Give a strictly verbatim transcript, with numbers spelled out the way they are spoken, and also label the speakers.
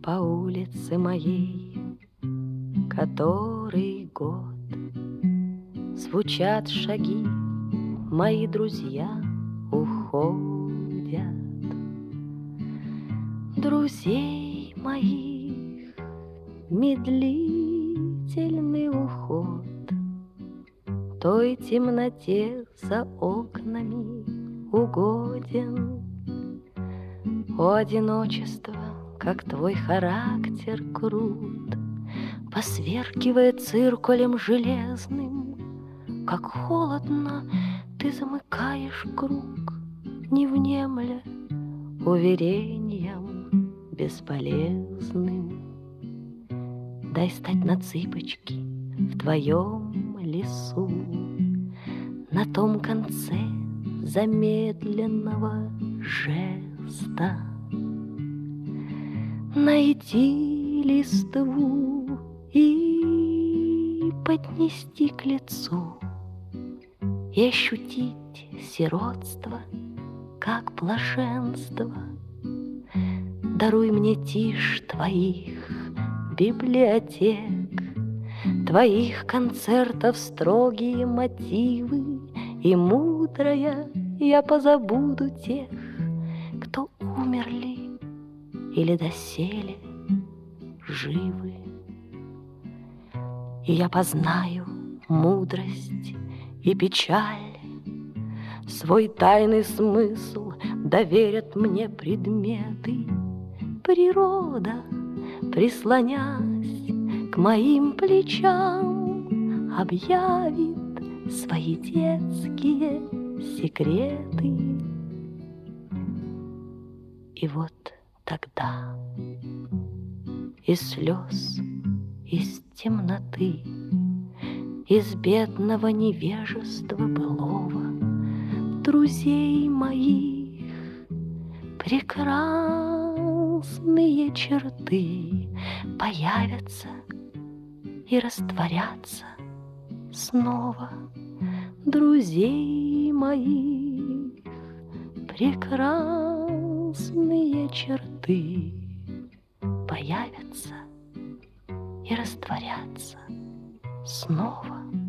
Speaker 1: по улице моей который год звучат шаги, мои друзья уходят. Друзей моих медлительный уход той темноте за окнами угоден. О, одиночество, как твой характер крут, посверкивая циркулем железным, как холодно ты замыкаешь круг, не внемля уверением бесполезным. Дай стать на цыпочки в твоем лесу, на том конце замедленного жеста. Найти листву и поднести к лицу, и ощутить сиротство, как блаженство. Даруй мне тишь твоих библиотек, твоих концертов строгие мотивы, и мудрая я позабуду тех, кто умерли или доселе живы. И я познаю мудрость и печаль, свой тайный смысл доверят мне предметы. Природа, прислонясь к моим плечам, объявит свои детские секреты. И вот тогда из слез, из темноты, из бедного невежества былого друзей моих прекрасные черты появятся и растворятся снова. Друзей моих прекрасные черты появятся и растворятся снова.